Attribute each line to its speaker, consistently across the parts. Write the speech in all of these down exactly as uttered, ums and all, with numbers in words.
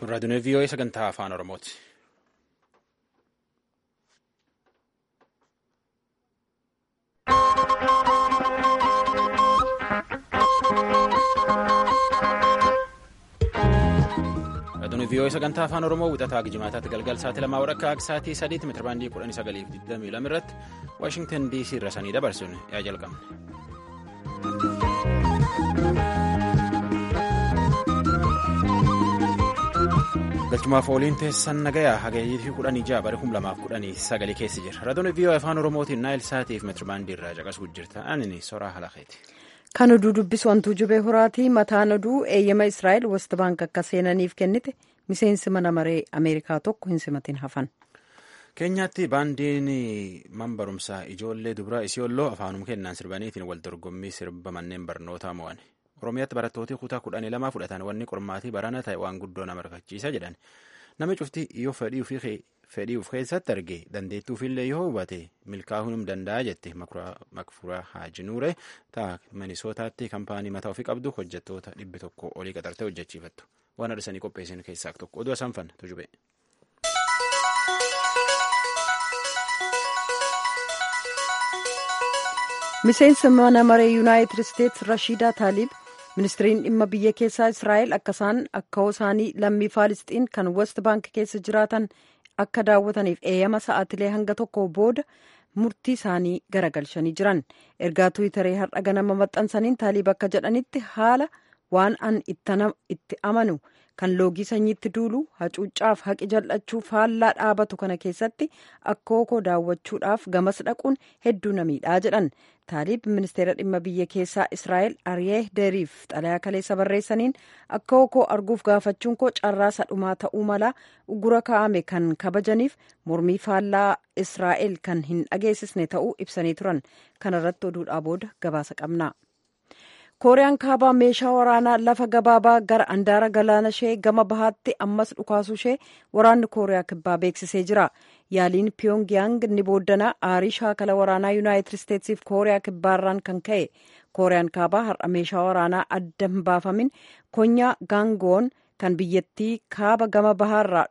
Speaker 1: Raadiyoon V O A sagantaa afaan Oromooti. Raadiyoon V O A sagantaa afaan Oromoo wixataa Gijimaataatti galgal sa'aatii lamaa waraqaa sa'aatii sadiitti meetira baandii kudhanii sagaliif digdamii lama irratti Waashingtan D C irra sanii dabarsuun yaa jalqabne. Galchumaaf ooliin teessan nagayaa hagayyii kudhanii ja'a bara kum lamaaf kudhanii sagalii keessi jira. Raadiyoon V O A afaan Oromootiin Naayil Saatiif meetira baandii irraa caqasuu jirta. Ani soraa halaqeeti.
Speaker 2: Kan oduu dubbisu wantuu jubee horaatii mataan oduu eeyyama Israa'el West Bank akka seenaniif kennite miseensi mana maree Ameerikaa tokko hin simatin hafan.
Speaker 1: Keenyaatti baandiin man barumsaa ijoollee dubaraa Isiyooloo afaanuma kennaan sirbaniitiin wal dorgommii sirba manneen barnootaa mo'an. Oromiyaatti barattooti kutaa kudhanii lamaa fudhatan wanni qormaatii barana ta'e waan guddoo nama rifachiisa jedhan. Nama cufti yoo fedhii of keessatti arge dandeettuufillee yoo hubate milkaa'uu hin danda'a jette Makfuraa Haajinuure ta'a Minisootaatti kaampaanii mataa ofii qabdu hojjettoota dhibbi tokko olii qaxartee hojjechiifattu. Waan adda qopheessan keessaa tokko oduu asaanfan tujube.
Speaker 2: Miseensa mana maree Yuunaayitid Isteetsi Rashiidaa Taaliib ministiriin dhimma biyya keessaa Israa'el akka isaan akka isaanii lammii Faalisxiin kan West Bank keessa jiraatan akka daawwataniif eeyyama sa'aatilee hanga tokko booda murtii isaanii garagalchanii jiran. Ergaa Tiwiitaree har'a ganama maxxansaniin Taaliib akka jedhanitti haala waan an itti amanu kan loogii sanyiitti duulu hacuuccaaf haqi jal'achuu faallaa dhaabatu kana keessatti akkoo koo daawwachuudhaaf gamas dhaquun hedduu namiidhaa jedhan. Taaliib ministeera dhimma biyya keessaa Israa'el Ariyee Deriif xalayaa kaleessa barreessaniin akkoo koo arguuf gaafachuun koo carraa sadhumaa ta'uu mala ugura kaa'ame kan kabajaniif mormii faallaa Israa'el kan hin dhageessisne ta'uu ibsanii turan. Kanarratti oduudhaa booda gabaasa qabna. Kooriyaan kaabaa meeshaa waraanaa lafa gabaabaa gara andaara galaana ishee gama bahaatti ammas dhukaasuu ishee waraanni Kooriyaa kibbaa beeksisee jira. Yaaliin Pyongyang ni booddanaa aarii shaakala waraanaa Yuunaayitid Isteetsiif Kooriyaa kibbaarraan kan ka'e. Kooriyaan kaabaa har'a meeshaa waraanaa adda hin baafamin konyaa gaangoon kan biyyattii kaaba gama bahaarraa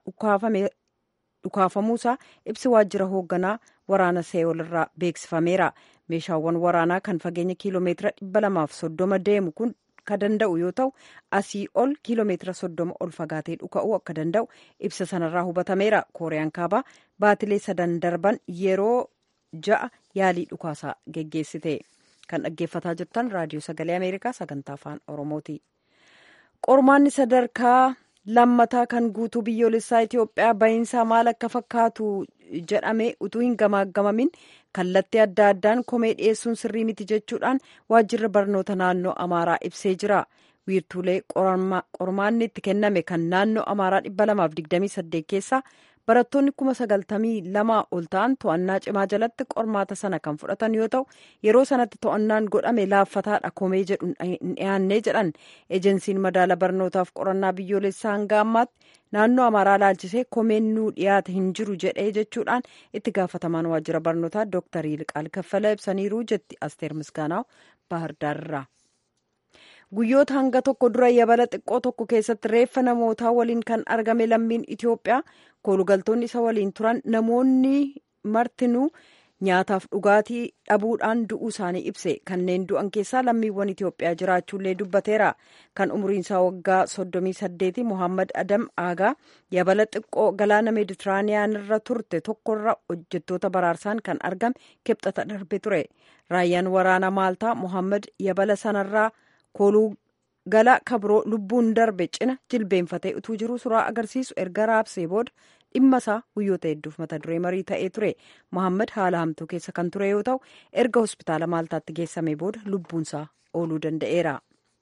Speaker 2: dhukaafamuusaa ibsi waajjira hoogganaa waraana Seewol irraa beeksifameera. Meeshaawwan waraanaa kan fageenya kiiloomeetira dhibba lamaaf soddoma deemu kun kan danda'u yoo ta'u asii ol kiiloomeetira soddoma ol fagaatee dhuka'uu akka danda'u ibsa sanarraa hubatameera. Kooriyaan kaabaa baatilee sadan darban yeroo ja'a yaalii dhukaasaa geggeessite. Kan dhaggeeffataa jirtan raadiyoo sagalee Ameerikaa sagantaa afaan Oromooti. Qormaanni sadarkaa lammataa kan guutuu biyyoolessaa Itoophiyaa bahiinsaa maal akka fakkaatu jedhamee utuu hin gamaagamamin kallattii adda addaan komee dhiyeessuun sirrii miti jechuudhaan waajjirri barnoota naannoo Amaaraa ibsee jira. Wiirtuulee qormaanni itti kenname kan naannoo Amaaraa dhibba lamaaf digdamii saddeet keessaa barattoonni kuma sagaltamii lamaa ol ta'an to'annaa cimaa jalatti qormaata sana kan fudhatan yoo ta'u yeroo sanatti to'annaan godhame laaffataadha komee jedhu hin dhiyaannee jedhan. Ejensiin madaala barnootaaf qorannaa biyyoolessaa hanga ammaatti naannoo Amaaraa laalchisee komeen nuu dhiyaate hin jiru jedhee jechuudhaan itti gaafatamaan waajjira barnootaa Dooktar Yilqaal Kaffala ibsaniiru jetti Asteer Misgaanaaw Baahirdaarraa. Guyyoota hanga tokko dura yabala xiqqoo tokko keessatti reeffa namootaa waliin kan argame lammiin Itoophiyaa koolugaltoonni isa waliin turan namoonni martinuu nyaataaf dhugaatii dhabuudhaan du'uu isaanii ibse. Kanneen du'an keessaa lammiiwwan Itoophiyaa jiraachuullee dubbateera. Kan umriinsaa waggaa soddomii saddeeti Mohaammed Adam Aagaa yabala xiqqoo galaana Meeditiraaniyaan irra turte tokkorra hojjettoota baraarsaan kan argame kibxata darbe ture. Raayyaan waraana Maaltaa Mohaammed yabala sanarraa kooluu gala kabroo lubbuun darbe cina jilbeenfatee utuu jiru suuraa agarsiisu erga raabsee booda dhimma isaa guyyoota hedduuf mata duree marii ta'ee ture. Mohaammed haala hamtuu keessa kan ture yoo ta'u erga hospitaala Maaltaatti geessamee booda lubbuunsaa ooluu danda'eera.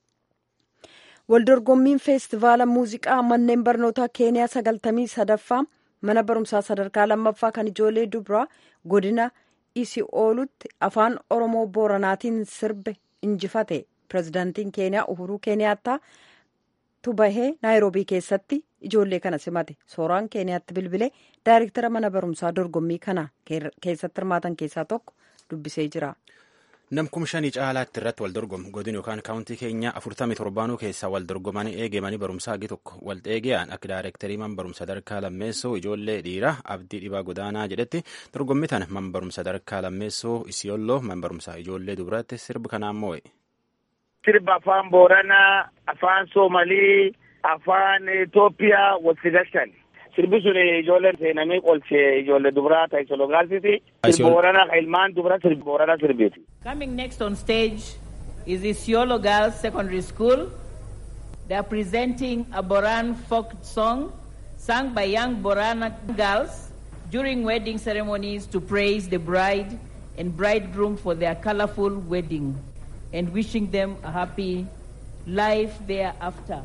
Speaker 2: Waldorgommiin feestivaala muuziqaa manneen barnootaa Keeniyaa sagaltamii sadaffaa mana barumsaa sadarkaa lammaffaa kan ijoollee dubaraa godina Isi'oolutti afaan Oromoo Booranaatiin sirbe injifate. Pireezidaantiin Keeniyaa Uhuruu Keeniyaattaa tubahee Naayiroobii keessatti ijoollee kana simate. Sooraan Keeniyaatti bilbilee daayirektara mana barumsaa dorgommii kana keessatti hirmaatan keessaa tokko dubbisee jira.
Speaker 1: Namkum shanii caalaatti irratti wal dorgomu godin yookaan kaawuntii keenya afurtamii torbaanuu keessaa wal dorgomanii eegemanii barumsaa hagi tokko wal xeegiyaan akka daayirektarii man barumsa sadarkaa lammeessoo ijoollee dhiiraa abdii dhibaa godaanaa jedhetti dorgommii tana man barumsa sadarkaa lammeessoo isiyolloo man barumsaa ijoollee dubaraatti sirbi kanaan moo'e.
Speaker 3: Sirba afaan Booranaa, afaan Soomalii, afaan Itoophiyaa walitti galchan. Sirbi sun ijoolleen seenamee qolchee ijoollee dubaraa ta'e sologaalsiti. Sirbi Booranaa ka ilmaan dubaraa sirbi Booranaa sirbeeti.
Speaker 4: Coming next on stage is Isiolo Girls Secondary School. They are presenting a Boran folk song sung by young Borana girls during wedding ceremonies to praise the bride and bridegroom for their colorful wedding and wishing them a happy life thereafter.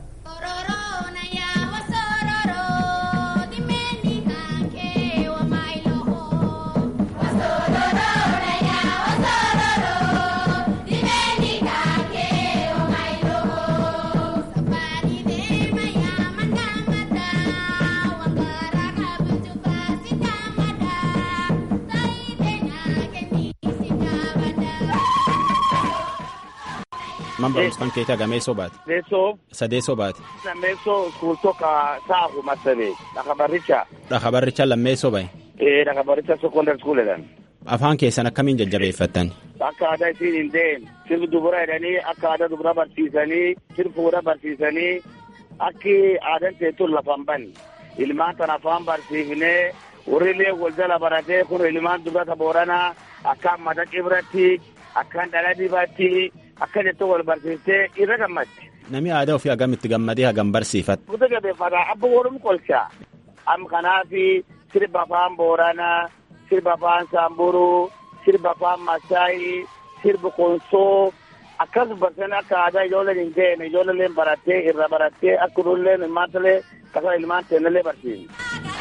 Speaker 1: Man barumsaan keetii agameessoo baate.
Speaker 3: Meessoo.
Speaker 1: Sadeessoo baate.
Speaker 3: Meessoo iskuultoo ka saahu masabe. Dhaka barricha.
Speaker 1: Dhaka barricha lammeessoo bahe.
Speaker 3: Ee dhaka barricha secondary school jedhan.
Speaker 1: Afaan keessan akkamiin jajjabeeffattan?
Speaker 3: Akka aadaa isiin hin deemne. Sirbi dubara jedhanii akka aadaa dubara barsiisanii sirbi fuudha barsiisanii akki aadaan teessuun lafaan banni. Ilmaan tan afaan barsiifnee warrillee wal jala baratee kun ilmaan dubara Booranaa akkaan madaqii biratti akkaan dhala dibaatti. Akka jettu wal barsiistee irra gammadde.
Speaker 1: Namni aadaa ofii hagam itti gammadee hagam barsiifata.
Speaker 3: Guutuu jabeeffata abba Oromoo qolchaa. Am kanaafi sirba afaan Booranaa, sirba afaan Saamburuu, sirba afaan Masaayii, sirba Konsoo akkas barsiisan akka aadaa ijoolleen hin geenye ijoolleen barattee irra barattee akka ijoolleen ilmaanillee akkasuma ilmaan teennillee barsiisni.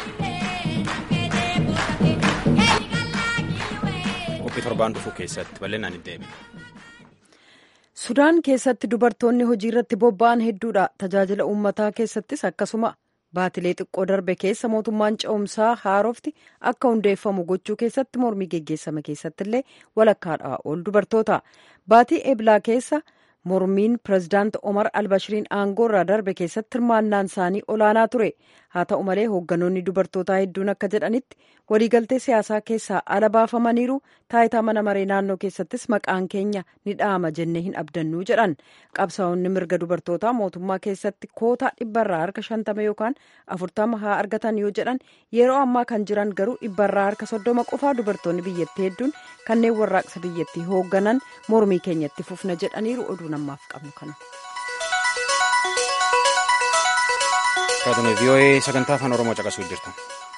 Speaker 1: Qophii torbaan dhufuu keessatti bal'inaan hin deebiin.
Speaker 2: Sudaan keessatti dubartoonni hojii irratti bobba'an hedduudha. Tajaajila uummataa keessattis akkasuma baatilee xiqqoo darbe keessa mootummaan ce'umsaa haarofti akka hundeeffamu gochuu keessatti mormii geggeessame keessatti illee walakkaadhaa ol dubartoota. Baatii eblaa keessa mormiin pirezidaanti Omar Albashiriin aangoo irraa darbe keessatti hirmaannaan isaanii olaanaa ture. Haa ta'u malee hoogganoonni dubartootaa hedduun akka jedhanitti waliigaltee siyaasaa keessaa ala baafamaniiru. Taayitaa mana maree naannoo keessattis maqaan keenya ni dhahama jennee hin abdannuu jedhan. Qabsaa'onni mirga dubartootaa mootummaa keessatti kootaa dhibbarraa harka shantama yookaan afurtama haa argatan yoo jedhan yeroo ammaa kan jiran garuu dhibbarraa harka soddoma qofaa dubartoonni biyyattii hedduun kanneen warraaqsa biyyattii hoogganan mormii keenyatti fufna jedhaniiru. Oduu namaaf qabnu kana.
Speaker 1: Kaatune V O A sagantaa afaan Oromoo caqasuu jirtu.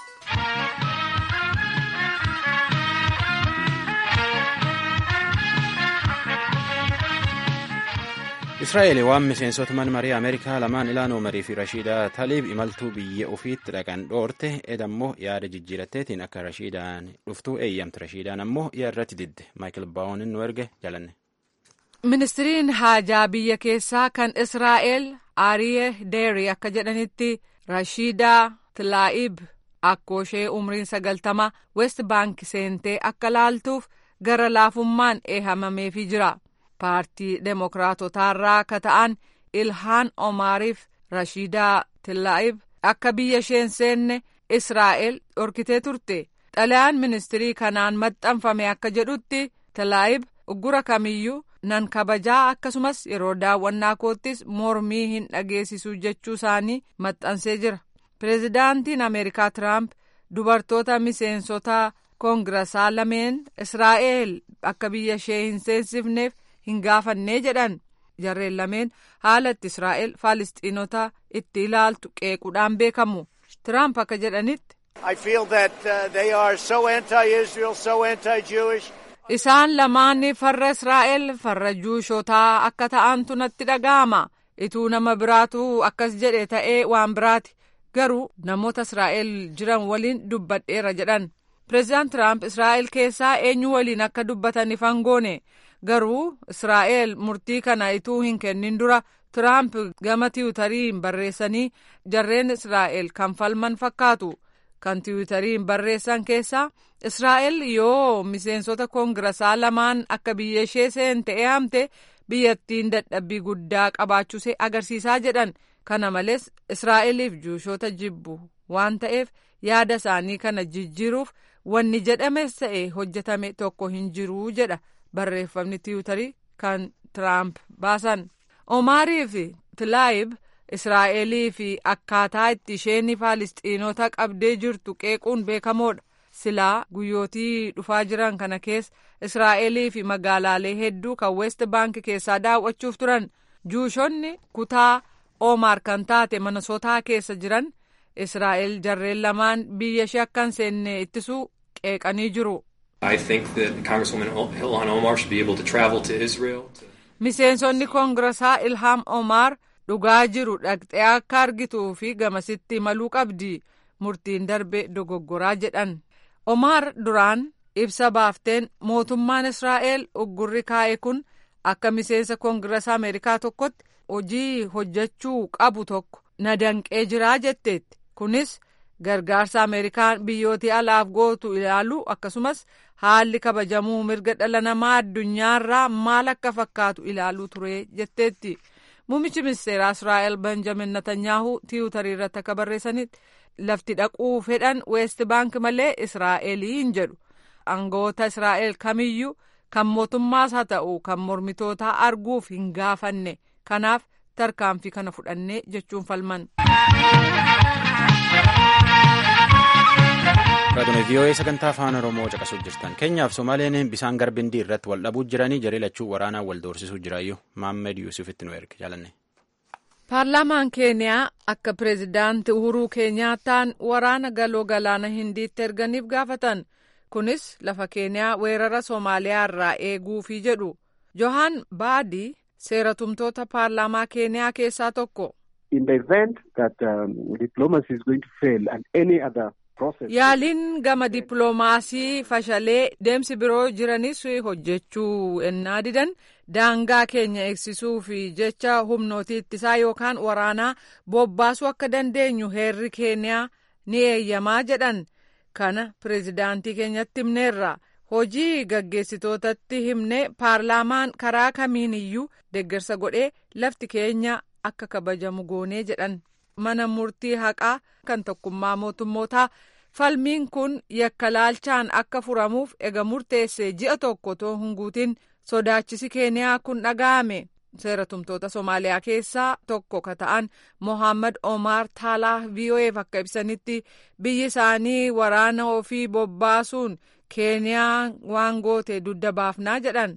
Speaker 1: Israa'eel waan miseensota mana marii Ameerikaa lamaan Ilhaan Omarii fi Rashiidaa Taliib imaltuu biyya ofiitti dhaqan dhoorte edammoo yaada jijjiiratteetiin akka Rashiidaan dhuftuu eeyyamte. Rashiidaan ammoo irratti didde. Maayikil Baawunin nu erge jalanne.
Speaker 5: Ministiriin haajaa biyya keessaa kan Israa'eel Aariye Deeri akka jedhanitti Rashiidaa Tlaa'ib akkooshee umriin sagaltama West Bank seentee akka laaltuuf gara laafummaan eehamameefii jira. Paartii Demokraatotaarraa akka ta'an Ilhaan Omaariif Rashiidaa Tlaa'ib akka biyya isheen seenne Israa'eel dhorkitee turte. Xalayaan ministirii kanaan maxxanfame akka jedhutti Tlaa'ib uggura kamiyyuu nan kabajaa akkasumas yeroo daawwannaa koottis mormii hin dhageessisu jechuu isaanii maxxansee jira. Pireezidaantiin Ameerikaa Tiraamp dubartoota miseensota koongirasaa lameen Israa'eel akka biyya ishee hin seensifneef hin gaafannee jedhan. Jarreen lameen haala itti Israa'eel Faalisxiinota itti ilaaltu qeequudhaan beekamu. Tiraamp akka jedhanitti.
Speaker 6: I feel that uh, they are so anti-Israel, so anti-Jewish.
Speaker 5: Isaan lamaan farra Israa'el farra Juushotaa akka ta'antu natti dhaga'ama. Ituu nama biraatu akkas jedhe ta'ee waan biraati. Garuu namoota Israa'el jiran waliin dubbadheera jedhan. Pireezidaant Tiraamp Israa'el keessaa eenyu waliin akka dubbatan ifan goone. Garuu Israa'el murtii kana ituu hin kennin dura Tiraamp gama tiwutariin barreessanii jarreen Israa'el kan falman fakkaatu. kan tiwiitariin barreessan keessaa Israa'el yoo miseensota koongirasaa lamaan akka biyya ishee seente eeyamte biyyattiin dadhabbii guddaa qabaachuusee agarsiisaa jedhan. Kana malees Israa'eliif juushoota jibbu waan ta'eef yaada isaanii kana jijjiiruuf wanni jedhames ta'e hojjetame tokko hin jiru jedha barreeffamni tiwiitarii kan Tiraamp baasan. Omaarii fi Tilaayib Israa'elii fi akkaataa itti isheen Faalistiinota qabdee jirtu qeequun beekamoodha. Silaa guyyootii dhufaa jiran kana keessa Israa'elii fi magaalaalee hedduu kan West Bank keessaa daawwachuuf turan. Juushonni kutaa Omaar kan taate Minnesotaa keessa jiran Israa'el jarreen lamaan biyya ishee akka hin seenne ittisuu qeeqanii jiru.
Speaker 7: I think that Congresswoman Ilhan Omar should be able to travel to Israel. To...
Speaker 5: Miseensonni koongirasaa Ilhaan Omar dhugaa jiru dhaqxee akka argituu fi gamasitti imaluu qabdi. Murtiin darbe dogoggoraa jedhan. Omar duraan ibsa baafteen mootummaan Israa'el uggurri kaa'e kun akka miseensa koongirasaa Ameerikaa tokkotti hojii hojjechuu qabu tokko na danqee jiraa jetteetti. Kunis gargaarsa Ameerikaan biyyooti alaaf gootu ilaalu akkasumas haalli kabajamuu mirga dhala namaa addunyaarraa maal akka fakkaatu ilaaluu ture jetteetti. Muummichi ministeeraa Israa'el Benjamin Netanyahu tiwiitarii irratti akka barreessanitti lafti dhaquu fedhan West Bank malee Israa'eliin jedhu. Aangawoota Israa'el kamiyyuu kan mootummaas haa ta'u kan mormitootaa arguuf hin gaafanne. Kanaaf tarkaanfii kana fudhannee jechuun falman.
Speaker 1: Raadiyoo V O A sagantaa afaan Oromoo caqasuuf jirtan. Keenyaaf Somaaleen bisaan garbindii irratti wal dhabuu jiranii jaree lachuu waraanaan wal doorsisuu jiraayyuu Maammed Yuusufitti nu erge jaalanne.
Speaker 5: Paarlaamaan Keeniyaa akka pireezidaantii Uhuruu Keenyaataan waraana galoo galaana Hindiitti erganiif gaafatan. Kunis lafa Keeniyaa weerara Soomaaliyaa irraa eeguufi jedhu. Johaan Baadii seeratumtoota paarlaamaa Keeniyaa keessaa tokko.
Speaker 8: In the event that um, diplomacy is going to fail and any other process.
Speaker 5: Yaaliin gama dippiloomaasii fashalee deemsi biroo jiranis hojjechuu ennaa didan daangaa keenya eegsisuu fi jecha humnootii ittisaa yookaan waraanaa bobbaasuu akka dandeenyu heerri Keeniyaa ni eeyyamaa jedhan. Kana pireezidaantii keenyatti himneerra. Hojii gaggeessitootatti himne paarlaamaan karaa kamiin iyyuu deeggarsa godhee lafti keenya akka kabajamu goonee jedhan. Mana murtii haqaa kan tokkummaa mootummootaa falmiin kun yakkalaalchaan akka furamuuf ega murteesse ji'a tokko too hin guutin sodaachisi Keeniyaa kun dhaga'ame. Seeratumtoota Somaaliyaa keessaa tokko ka ta'an Mohaammed Omar Taalaa V O Aaf akka ibsanitti biyyi isaanii waraana ofii bobbaasuun Keeniyaa waan goote dudda baafnaa jedhan.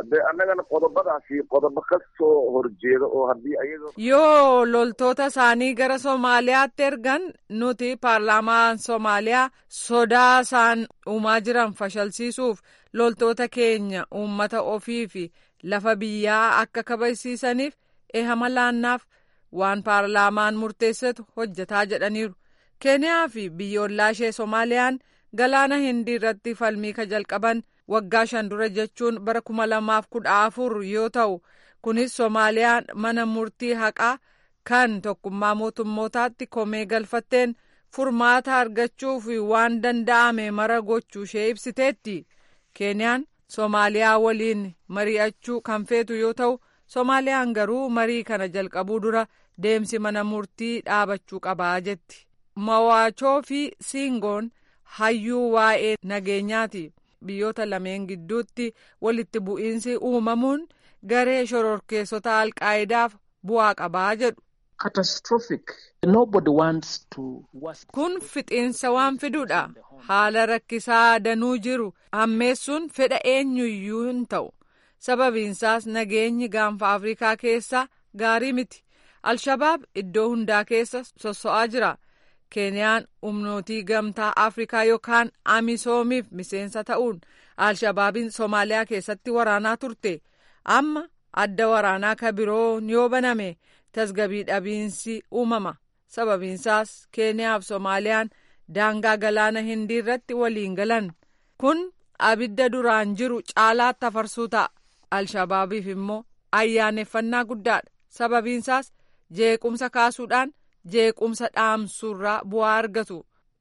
Speaker 5: Yoo loltoota isaanii gara Somaaliyaatti ergan nuti paarlaamaan Somaaliyaa sodaa isaan uumaa jiran fashalsiisuuf loltoota keenya uummata ofii fi lafa biyyaa akka kabajsiisaniif eehama laannaaf waan paarlaamaan murteessatu hojjetaa jedhaniiru. Keeniyaa fi biyyoolaa ishee Somaaliyaan galaana Hindii irratti falmii ka jalqaban waggaa shan dura jechuun bara kuma lamaaf kudha afur yoo ta'u kunis Somaaliyaan mana murtii haqaa kan tokkummaa mootummootaatti komee galfatteen furmaata argachuuf waan danda'ame mara gochuu ishee ibsiteetti. Keeniyaan Somaaliyaa waliin mari'achuu kan feetu yoo ta'u Somaaliyaan garuu marii kana jalqabuu dura deemsi mana murtii dhaabachuu qabaa jetti. Mawaachoo fi Siingoon hayyuu waa'ee nageenyaati. Biyyoota lameen gidduutti walitti bu'iinsi uumamuun garee shororkeessota alqaa'idaaf bu'aa qabaa jedhu.
Speaker 9: Catastrophic. Nobody wants to.
Speaker 5: Kun fixiinsa waan fiduudha. Haala rakkisaa danuu jiru hammeessuun fedha eenyuyyuu hin ta'u. Sababiinsaas nageenyi gaanfa Afrikaa keessa gaarii miti. Alshabaab iddoo hundaa keessa sosso'aa jira. Keeniyaan humnootii gamtaa Afrikaa yookaan Amisoomiif miseensa ta'uun Alshabaabiin Somaaliyaa keessatti waraanaa turte. Amma adda waraanaa ka biroo yoo baname tasgabii dhabiinsi uumama. Sababiinsaas Keeniyaaf Somaaliyaan daangaa galaana Hindii irratti waliin galan. Kun abidda duraan jiru caalaatti afarsuu ta'a. Alshabaabiif immoo ayyaaneffannaa guddaadha. Sababiinsaas jeequmsa kaasuudhaan jeequmsa dhaamsuurraa bu'aa argatu.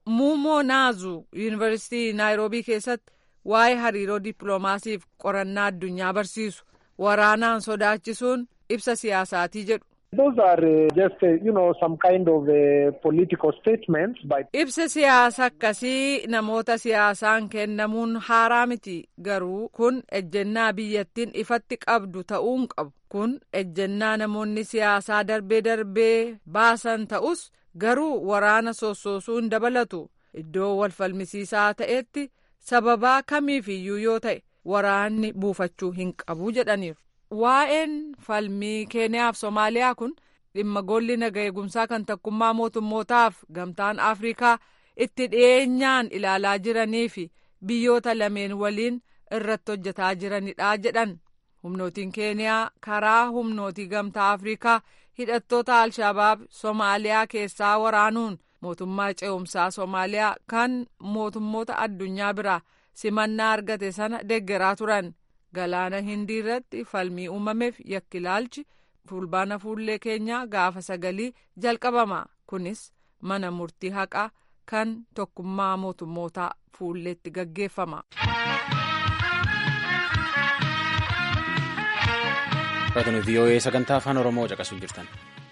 Speaker 5: Muumoo Naazu Yuunivarsiitii Naayiroobii keessatti waa'ee hariiroo dippiloomaasiif qorannaa addunyaa barsiisu waraanaan sodaachisuun ibsa siyaasaatii jedhu.
Speaker 10: Those are uh, just uh, you know some kind of uh, political statements by.
Speaker 5: Ibsa siyaasa akkasii namoota siyaasaan kennamuun haaraa miti garuu kun ejjennaa biyyattiin ifatti qabdu ta'uun qabu kun ejjennaa namoonni siyaasaa darbee darbee baasan ta'us garuu waraana sossoosuun dabalatu iddoo wal falmisiisaa ta'etti sababaa kamiifiyyuu yoo ta'e waraanni buufachuu hin qabu jedhaniiru. Waa'een falmii Keeniyaaf Somaaliyaa kun dhimma golli naga eegumsaa kan takkummaa mootummootaaf gamtaan Afrikaa itti dhiyeenyaan ilaalaa jiranii fi biyyoota lameen waliin irratti hojjetaa jiranidha jedhan. Humnootiin Keeniyaa karaa humnootii gamtaa Afrikaa hidhattoota Alshabaab Somaaliyaa keessaa waraanuun mootummaa ce'umsaa Somaaliyaa kan mootummoota addunyaa biraa simannaa argate sana deeggaraa turan. Galaana Hindii irratti falmii uumameef yakkilaalchi fulbaana fuullee keenyaa gaafa sagalii jalqabama. Kunis mana murtii haqaa kan tokkummaa mootummootaa fuulleetti gaggeeffama.
Speaker 1: Raadiyoo V O A sagantaa afaan Oromoo caqasuu jirtan.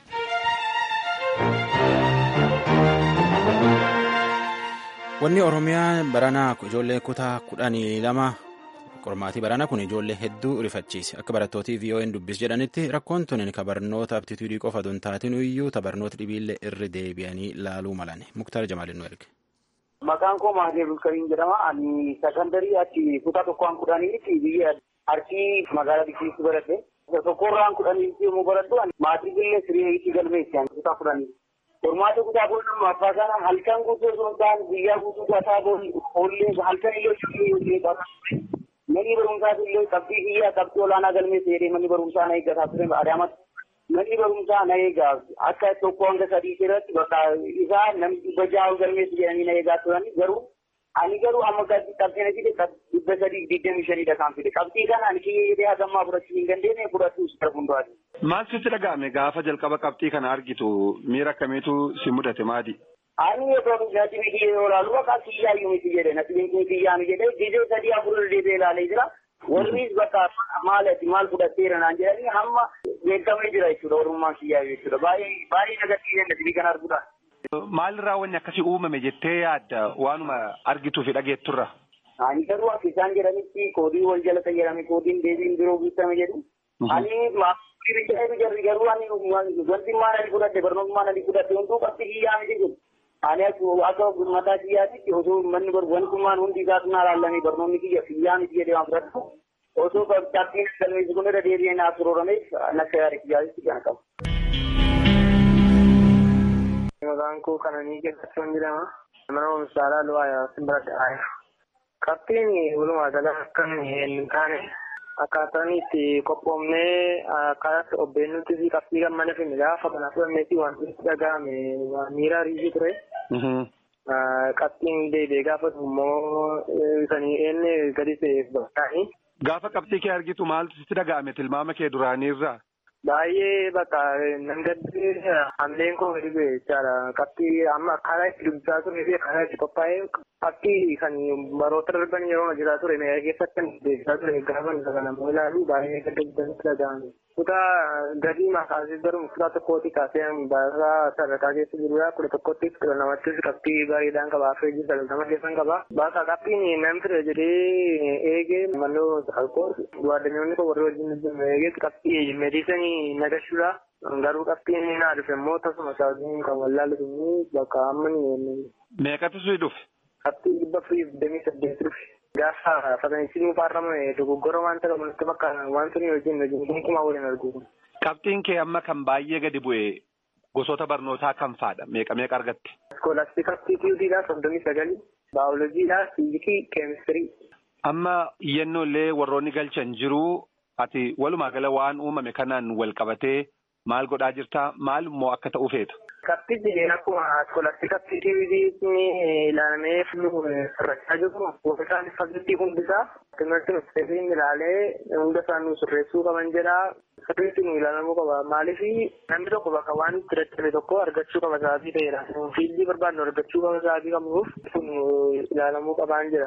Speaker 1: Wanni Oromiyaa baranaa ijoollee kutaa kudhanii lama qormaatii baranaa kun ijoollee hedduu rifachiise. Akka barattootii V O A'n dubbis jedhanitti rakkoon tuni ka barnoota aptituudii qofa don taatin iyyuu ta barnoota dhibiillee irri deebi'anii laaluu malan. Muktaar Jamaalin nu erge.
Speaker 3: Maqaan koo Mahadeer Bulkariin jedhama. Ani sekondarii achi kutaa tokkoon kudhaniitti biyya Arsii magaalaa Bikkiitti baradhe. Tokkorraan kudhaniitti yommuu baradhu maatirrillee siree galmeessi kutaa kudhanii. Qormaata kutaa kudhan abbaa kana halkan guutuu osoo hin taane guyyaa guutuu gataa boollee halkan iyyuu ijoollee qaba. Manni barumsaas illee qabxii biyyaa qabxii olaanaa galmeessi jedhee manni barumsaa na eeggataa ture Adaamatti. Manni barumsaa na eegaa akka tokko hanga sadii irratti bakka isaa namni dhibba ja'a galmeessi jedhanii na eegaa turan garuu ani garuu amma qabxii na fide dhibba sadii digdamii shanidha kan fide. Qabxii kana ani kiyyee jedhee hagammaa fudhachuu hin dandeenye fudhachuu isa hundaati.
Speaker 11: Maal sitti dhaga'ame gaafa jalqaba qabxii kana argitu miira akkamiitu si mudate maali?
Speaker 3: Ani yeroo natti biyyi olaalu bakka kiyyaa iyyuu miti jedhe natti biyyi kiyyaa mi jedhe gizee sadii afur deebi'ee ilaalee jira. Warris bakka maalati maal fudhatteera naan jedhanii hamma beekamee jira jechuudha orummaan kiyyaa jechuudha. Baay'ee baay'ee nagatti natti biyyi kana arguudha.
Speaker 11: Maalirraa wanni akkasii uumame jettee yaadda waanuma argituu fi dhageetturra?
Speaker 3: Ani garuu akka isaan jedhanitti koodii wal jala jedhame koodiin deebiin biroo guutame jedhu. Ani maatii jarri garuu ani wanti maal ani fudhadhe barnoota ani fudhadhe hunduu qabxii kiyyaa miti jedhu. Ani akka mataa kiyyaatitti osoo manni wantummaan hundi isaatu naa laallamee barnoonni kiyya kiyyaa miti jedhee waan fudhadhu. Osoo qabxiin galmeessi kun irra deebi'ee naaf sororameef nakka yaada kiyyaatitti kan qabu.
Speaker 12: Maqaan koo Qananii Geetachoon jedhama. Mana oomishaalee Luwaayaa Simbaradha. Qabxiin walumaa gala akka hin taane akkaataan itti qophoomnee akkaataa obbeennutti fi qabxii gammana finne gaafa kana fudhanneetti wanti itti dhaga'ame miira riisii ture. Qabxiin deebi'ee gaafa immoo sanii eenye gadi ta'eef bakkaa'e.
Speaker 11: Gaafa qabxii kee argitu maaltu sitti dhaga'ame tilmaama kee duraaniirraa?
Speaker 12: Baay'ee bakka nan gaddi hamleen koo gadi bu'e jechaadha. Qabxii amma akkaataa itti dubbisaa turee fi akkaataa itti qophaa'ee qabxii kan baroota darban yeroo jiraa ture mee keessatti kan deebisaa ture gaafa kana immoo ilaalu baay'ee gadda guddatti dhaga'ame. Kutaa gadii makaasii garuu kutaa tokkooti kaasee baasaa sadarkaa keessa jirudha. Kudha tokkottis kudha lamattis qabxii bareedaan qaba. Afreejii sagaltama keessan qaba. Bakka qabxiin nam fira jedhee eegee mannoo alkool guwaaddanyoonni koo warri wajjin eegee qabxii meediisanii nagashuudha. Garuu qabxiin naa dhufe immoo tasuma saawwatiin kan wallaalu bakka amma ni.
Speaker 11: Meeqatu sii dhufe?
Speaker 12: Qabxii dhibba afurii digdamii saddeet dhufe. Gaafa fatanisiin paarlama dogoggora waan ta'eef mul'atu bakka wanti nuyi wajjin wajjin gonkumaa waliin argu.
Speaker 11: Qabxiin kee amma kan baay'ee gadi bu'e gosoota barnootaa kam faadha? Meeqa meeqa argatte?
Speaker 12: Iskoolaastii aptituudiidhaa soddomii sagalii, baayolojiidhaa, fiizikii, keemistirii.
Speaker 11: Amma iyyannoolee warroonni galchan jiru ati walumaa gala waan uumame kanaan wal qabatee maal godhaa jirtaa? Maal immoo akka ta'u feeta?
Speaker 12: Qabxii akkuma iskoolastii qabxiitii ilaalamee sirrachaa jiru gosotaan fakkii hundisaa timirti ministeeriin ilaalee hunda isaa nu sirreessuu qaban jedha. Sirriitti nu ilaalamuu qaba. Maaliif namni tokko bakka waan itti dadhabe tokko argachuu qaba sa'aatii ta'edha. Fiildii barbaadnu argachuu qaba sa'aatii qabnuuf kun ilaalamuu qabaan jedha.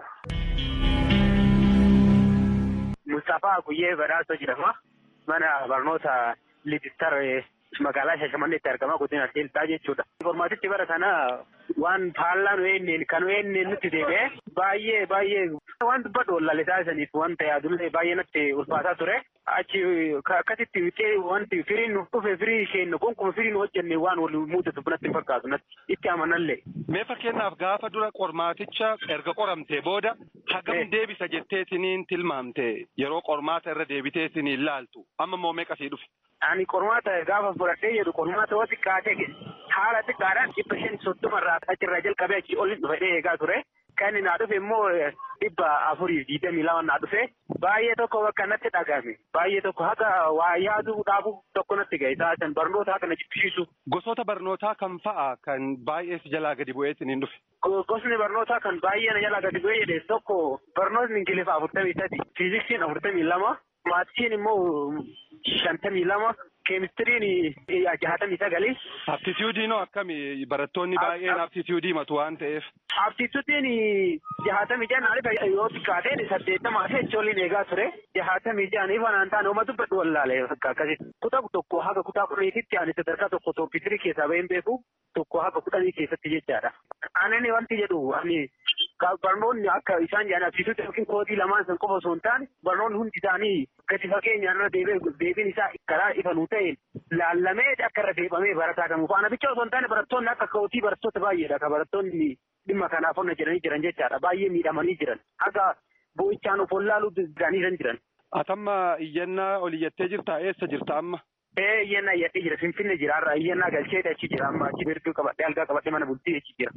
Speaker 13: Mustafaa Guyyee Badhaasoo jedhama. Mana barnoota Litistar magaalaa Shashamanneetti argama godina Deltaa jechuudha. Informaatichi bara kana waan faallaan weenneen kan weenneen nutti deebi'ee baay'ee baay'ee waan dubbadhu lalisaa isaniif wanta yaadullee baay'ee natti ulfaataa ture. Achi akkasitti wixee wanti firiin nuuf dhufe firii isheen gonkumaa firiin hojjenne waan wal mudatu natti hin fakkaatu natti itti amanallee.
Speaker 11: Mee fakkeenyaaf gaafa dura qormaaticha erga qoramtee booda hagam deebisa jetteetiniin tilmaamte yeroo qormaata irra deebiteetiniin ilaaltu amma moo meeqa sii dhufe?
Speaker 13: Ani qormaata gaafa fudhadhee jedhu qormaata waan xiqqaa ta'e haala xiqqaadhaan dhibba shan soddoma irraa achirraa jalqabee achii ol dhufee eegaa ture. Kan naa dhufe immoo dhibba afurii digdamii lama naa dhufe baay'ee tokko bakka natti dhagahame baay'ee tokko haga waa yaaduu dhaabu tokko natti gahe taasisan barnoota haga na jibbisiisu.
Speaker 11: Gosoota barnootaa kam fa'a kan baay'ee si jalaa gadi bu'eetiin hin dhufe?
Speaker 13: Gosni barnootaa kan baay'ee na jalaa gadi bu'ee jedhe tokko barnootni Ingilifa afurtamii sadi, fiiziksiin afurtamii lama, maatiin immoo shantamii lama. Keemistiriin jahatamii sagali.
Speaker 11: Aptituudiin hoo akkami barattoonni baay'een aptituudii matu waan ta'eef.
Speaker 13: Aptituudiin jahatamii jaan yoo xiqqaateen saddeettamaa fi ijoolleen eegaa ture. Jahatamii jaaniif anaan taane oma dubbadhu wallaalee akkasitti. Kutaa tokko haga kutaa kudhaniititti ani sadarkaa tokko tooppiitirii keessaa baheen beeku tokko haga kudhanii keessatti jechaadha. Ani wanti jedhu ani barnoonni akka isaan jedhan aptituudii yookiin koodii lamaan san qofa osoo hin taane barnoonni hundi isaanii gadi fageenyaan irra deebiin isaa karaa ifa nuu ta'een laallamee akka irra deebamee barataa kan faana bicha osoo hin taane barattoonni akka ka'ootii barattoota baay'eedha kan barattoonni dhimma kanaaf onna jedhanii jiran jechaadha baay'ee miidhamanii jiran akka boo'ichaan of wallaaluu danda'anii jiran.
Speaker 11: Atamma iyyannaa ol iyyattee jirtaa eessa jirta amma?
Speaker 13: Ee iyyannaa iyyadhee jira Finfinnee jira har'a iyyannaa galchee achi jira amma achi birduu qabadhee algaa qabadhee mana bultii achi jira.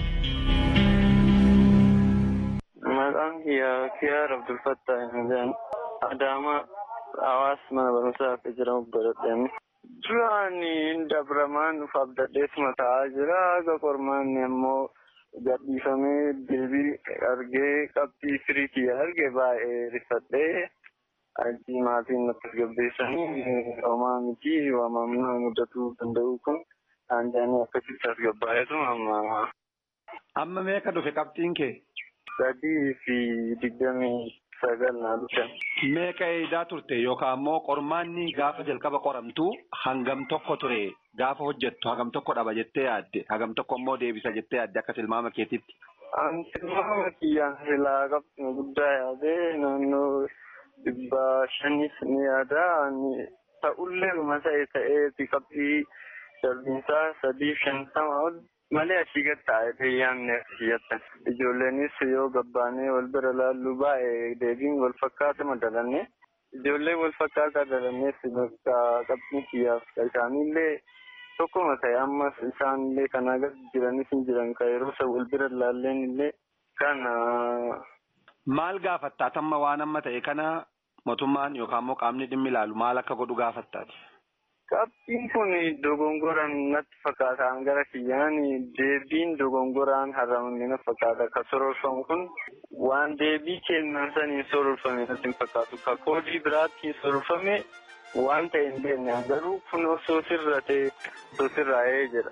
Speaker 14: Maqaan kiyyaa Kiyaar Abdul Fattah Injaan Adaamaa Hawaas mana barumsaa akka jedhamu baradheen duraan dabramaan dhufa abdadheesuma ta'aa jira haga qormaanni immoo gadhiifamee deebii argee qabxii firii kiyya arge baay'ee rifadhee achi maatiin natti tasgabbeessanii homaa miti waamamnaa mudatuu danda'u kun aanjaanii akkasitti tasgabbaa'eetu amma.
Speaker 11: Amma meeqa dhufe qabxiin kee?
Speaker 14: Sadii fi digdamii sagal naa dhufan.
Speaker 11: Meeqa eedaa turte yookaan immoo qormaanni gaafa jalqaba qoramtu hangam tokko ture gaafa hojjettu hangam tokko dhaba jettee yaadde hangam tokko immoo deebisa jettee yaadde akka tilmaama keetitti.
Speaker 14: Ani tilmaama kiyyaan silaa qabxii guddaa yaadee naannoo dhibba shanis ni yaada ani ta'ullee masa'e ta'ee qabxii darbiinsaa sadii shantama ol. Malee achii gad taa'ee yaadne asiyyatta. Ijoolleenis yoo gabbaanee wal bira laallu baay'ee deebiin wal fakkaata madalanne. Ijoollee wal fakkaataa dalannees bakka qabxii kiyyaaf isaanillee tokkuma ta'e ammas isaanillee kanaa gad jiranis hin jiran kan yeroo isa wal bira laalleen illee kana.
Speaker 11: Maal gaafattaa tamma waan amma ta'e kana mootummaan yookaan immoo qaamni dhimmi ilaalu maal akka godhu gaafattaati?
Speaker 14: Qabxiin kun dogongoraan natti fakkaata gara kiyyaan deebiin dogongoraan haramne natti fakkaata ka sororfamu kun waan deebii kennan saniin sororfame natti hin fakkaatu ka koodii biraatti sororfame waan ta'e hin beekne garuu kun osoo sirra ta'e osoo sirraa'ee jedha.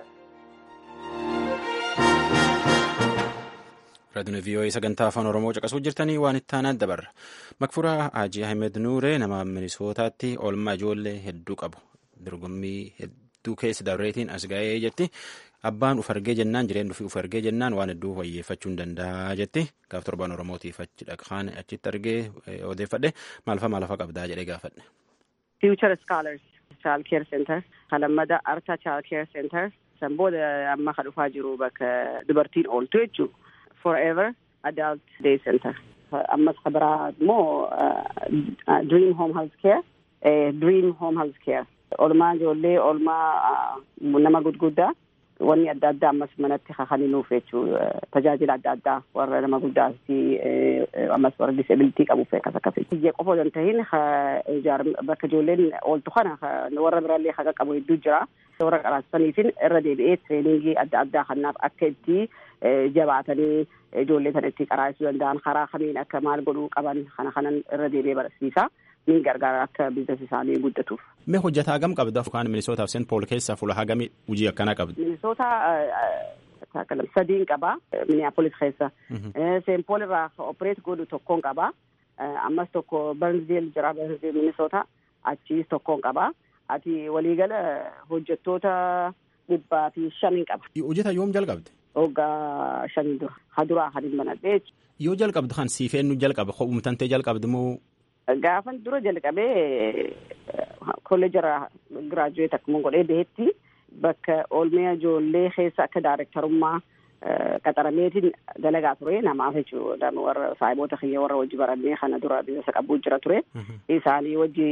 Speaker 1: Raadiyoo V O A sagantaa afaan Oromoo caqasuu jirtanii waan itti aanaa dabarra. Makfuraa Haaji Ahmed Nuuree nama Minisootaatti oolmaa ijoollee hedduu qabu. Dorgommii hedduu keessa dabreetiin as ga'ee jetti. Abbaan uf argee jennaan jireenya ofii uf argee jennaan waan hedduu wayyeeffachuu hin danda'a jetti. Gaaf torbaan Oromootiif achi dhaqaan achitti argee odeeffadhe maalfa maalfa qabdaa jedhee gaafadhe.
Speaker 15: Future Scholars Child Care Center Halamada Arta Child Care Center san booda amma kan dhufaa jiru bakka dubartiin ooltu jechuudha. Forever Adult Day Center. Ammas kabiraa immoo Dream Home Health Care. Dream Home Health Care. Oolmaa ijoollee oolmaa nama gudguddaa wanni adda addaa ammas manatti kakaninuuf jechuudha tajaajila adda addaa warra nama guddaatti ammas warra disabilitii qabuuf akkas akkasii. Biyya qofa osoo hin tahin bakka ijoolleen ooltu kana warra biraallee haqa qabu hedduu jira. Warra qaraasaniifin irra deebi'ee tireeningii adda addaa kanaaf akka itti jabaatanii ijoollee sana itti qaraasuu danda'an karaa kamiin akka maal godhuu qaban kana kanan irra deebi'ee barsiisa. Ni gargaara akka biizinasii isaanii guddatuuf.
Speaker 1: Mee hojjetaa hagam qabda yookaan Minisootaa fi Seent Pool keessa fuula hagamii hojii akkanaa qabda?
Speaker 15: Minisootaa sadiin qaba. Minneapolis keessa. Seent Pool irraa opereet godhu tokkoon qaba. Ammas tokko Barnsdale jira Barnsdale Minisootaa achiis tokkoon qaba. Ati waliigala hojjettoota dhibbaa fi shaniin qaba.
Speaker 1: Hojjetaa yoom jalqabde?
Speaker 15: Hoggaa shanii dura. Haduraa hadin banadhee.
Speaker 1: Yoo jalqabdu kan siifeennu jalqaba humtantee jalqabdu moo?
Speaker 15: Gaafan dura jalqabee kolleejara giraajuweet akkuma godhee beetti bakka oolmee ijoollee keessa akka daarektarummaa qaxarameetiin dalagaa ture namaaf jechuudha warra saayiboota kiyya warra wajji barannee kana dura biizinasa qabuu jira ture isaanii wajji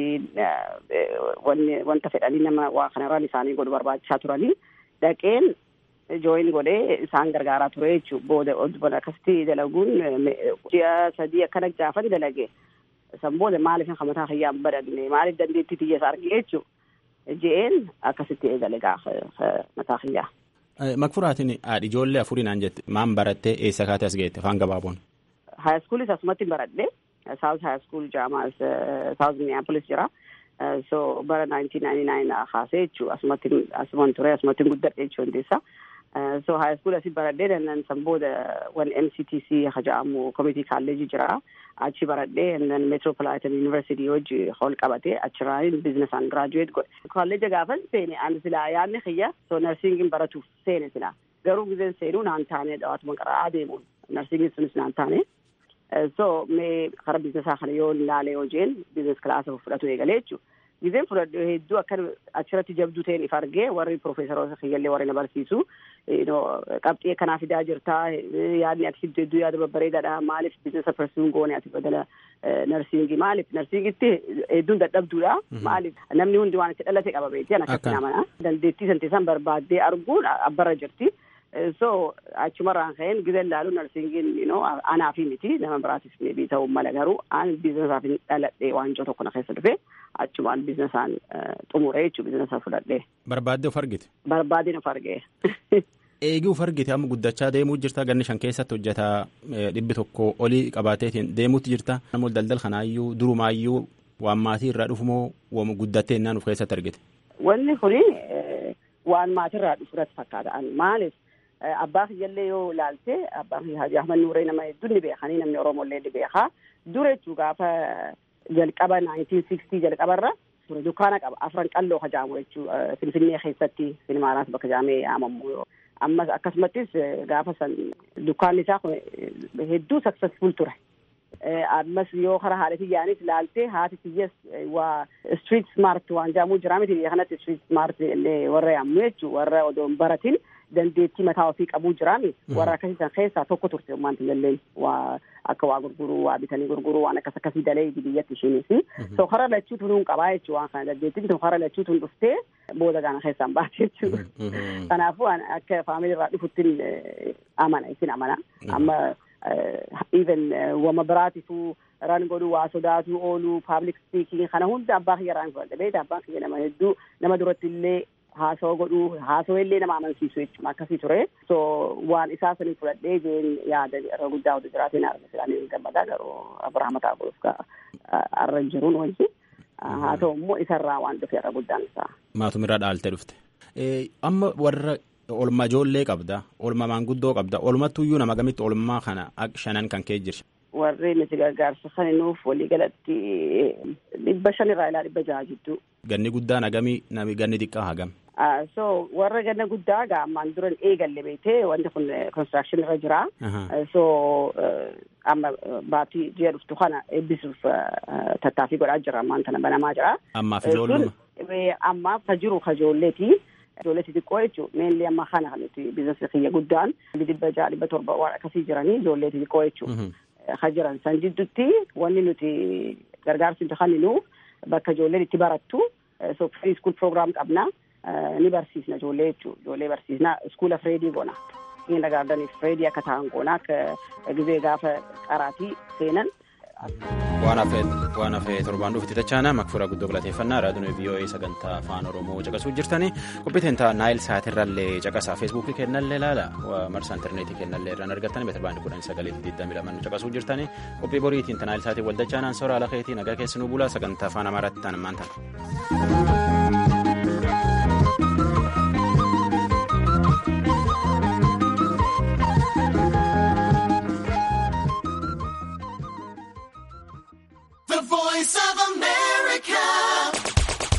Speaker 15: wanta fedhanii nama waa kanarraan isaanii godhu barbaachisaa turanii dhaqeen jooyin godhee isaan gargaaraa ture jechuudha booda akkasitti dalaguun ji'a sadii akkana gaafan dalage. Sambooda maaliif kan mataa kiyyaa badadne maaliif dandeettii tiyya argee jechuudha je'een akkasitti eegale gaafa mataa kiyyaa.
Speaker 1: Makfuraatiin haadhi ijoollee afurinaan jette maan barattee eessa kaatee as geette afaan gabaaboon?
Speaker 15: Haayiskuulis asumatti baradhe South High School jaamaa South Minneapolis jira. So bara nineteen ninety-nine kaasee jechuudha asumatti asuman ture asumatti guddadhe jechuudha hundeessa. So high school asi baradhe dannan sambooda wan M C T C hajaamu community college jira. Achi baradhe and then Metropolitan University wajji hol qabate achiraan business and graduate godhe. College gaafan seene an sila yaanni khiyya so nursing baratuuf seene sila. Garuu gizeen seenuu naan taane dhawaatuma qaraa adeemuun nursing sunis naan taane. So mee kara business kana yoo laalee hojeen business class fudhatu eegalee jechuudha. Gizeen fudhadhu hedduu akka achirratti jabduu ta'een if argee warri profeesaroota kiyyallee warri na barsiisu qabxii akkanaa fidaa jirtaa yaadni ati fiddu hedduu yaada babbareedaadha maaliif biizinasa parsuun goone ati badala narsiingii maaliif narsiingitti hedduun dadhabduudha maaliif namni hundi waan itti dhalate qaba beekti an akkatti namana dandeettii santiisan barbaaddee arguun abbarra jirti. So achumarraan ka'een gizeen laalu narsiingiin anaa fi miti nama biraatis maybe ta'uu mala garuu an biizinasaaf hin dhaladhee waanjoo tokko na keessa dhufe achumaan biizinasaan xumuree jechuudha biizinasaa fudhadhee.
Speaker 1: Barbaaddee of argite?
Speaker 15: Barbaadeen of argee.
Speaker 1: Eegii of argite amma guddachaa deemuu jirta ganni shan keessatti hojjetaa dhibbi tokko olii qabaateetiin deemuutti jirta namoota daldal kanaayyuu durumaayyuu waan maatii irraa dhufumoo waan guddattee innaan of keessatti argite?
Speaker 15: Wanni kuni waan maatii irraa dhufuratti fakkaata maaliif abbaa kiyyallee yoo ilaalte abbaa kiyya Haaji Ahmad Nuuree nama hedduun ni beekanii namni Oromollee ni beekaa dura jechuu gaafa jalqaba nineteen sixty jalqabarra ture dukkaana qaba afran qalloo hajaamu jechuu Finfinnee keessatti Sinimaaras bakka jaamee yaamamu ammas akkasumattis gaafa san dukkaanni isaa hedduu successful ture. Ammas yoo karaa haadha kiyyaanis ilaalte haati kiyyas waa street smart waan jaamuu jira miti biyya kanatti street smart illee warra yaamnu jechuu warra odoon baratin dandeettii mataa ofii qabuu jiraami warra akkasiisan keessaa tokko turte ummaanti jalleen waa akka waa gurguruu waa bitanii gurguruu waan akkas akkasii dalee biyyatti ishiinis so kara lachuutu nuun qabaa jechuu waan kana dandeettiin tun kara lachuutu hin dhuftee booda gaana keessaan baate jechuu kanaafuu akka faamilii irraa dhufuttiin amana isin amana amma even wama biraatiifuu ran godhuu waa sodaatu ooluu public speaking kana hunda abbaa kiyya raan fudhadhe beekta abbaan kiyya nama hedduu nama duratti illee haasoo godhuu haasoo illee nama amansiisu jechuudha akkasii ture so waan isaa sanii fudhadhee jeen yaada irra guddaa wadu jiraatiin arga silaanii gammadaa garuu Abrahaama Taaboos ka arra jiruun wajji haa ta'u immoo isarraa waan dhufe irra guddaan isaa.
Speaker 1: Maatumirraa dhaaltee dhufte. Amma warra olma ijoollee qabda olma maanguddoo qabda olmattuyyuu nama gamitti olmaa kana shanan kan kee jirti.
Speaker 15: Warri nuti gargaarsa kan nuuf walii galatti dhibba shanirraa ilaa dhibba jaha jidduu.
Speaker 1: Ganni guddaan hagamii nami ganni xiqqaa hagam.
Speaker 15: So warra ganna guddaa gaammaan duran eegalle beekte wanti kun construction irra jira. So amma baatii ji'a dhuftu kana eebbisuuf tattaaffii godhaa jira ammaan tana banamaa jira.
Speaker 1: Ammaaf ijoolluma.
Speaker 15: Ammaaf ka jiru ka ijoolleeti. Ijoollee xixiqqoo jechuudha. Meenli amma kana nuti biizinasii kiyya guddaan dhibba jaha dhibba torba waan akkasii jiranii ijoollee xixiqqoo jechuudha. Hajiran san jidduutti wanni nuti gargaarsi nuti kenninu bakka ijoolleen itti barattu so free school program qabna ni barsiisna ijoollee jechuudha. Ijoollee barsiisna iskuula fireedii goona. Inni gaardaniif fireedii akka ta'an goona akka gizee gaafa qaraatii seenan.
Speaker 1: Waan hafee torbaan dhufutti tachaana makfuura guddoo galateeffannaa raadiyoon V O A sagantaa afaan Oromoo caqasuu jirtanii qophiiteen ta'a naayil saatirrallee caqasaa feesbuukii kennallee ilaala marsaa intarneetii kennallee irraan argattanii meetira baandii kudhan sagalee digdamii lama nu caqasuu jirtanii qophii boriitiin ta naayil saatii waldachaanaan soora ala keetii nagaa keessanuu bulaa sagantaa afaan amaaraatti ta'an ammaan ta'a.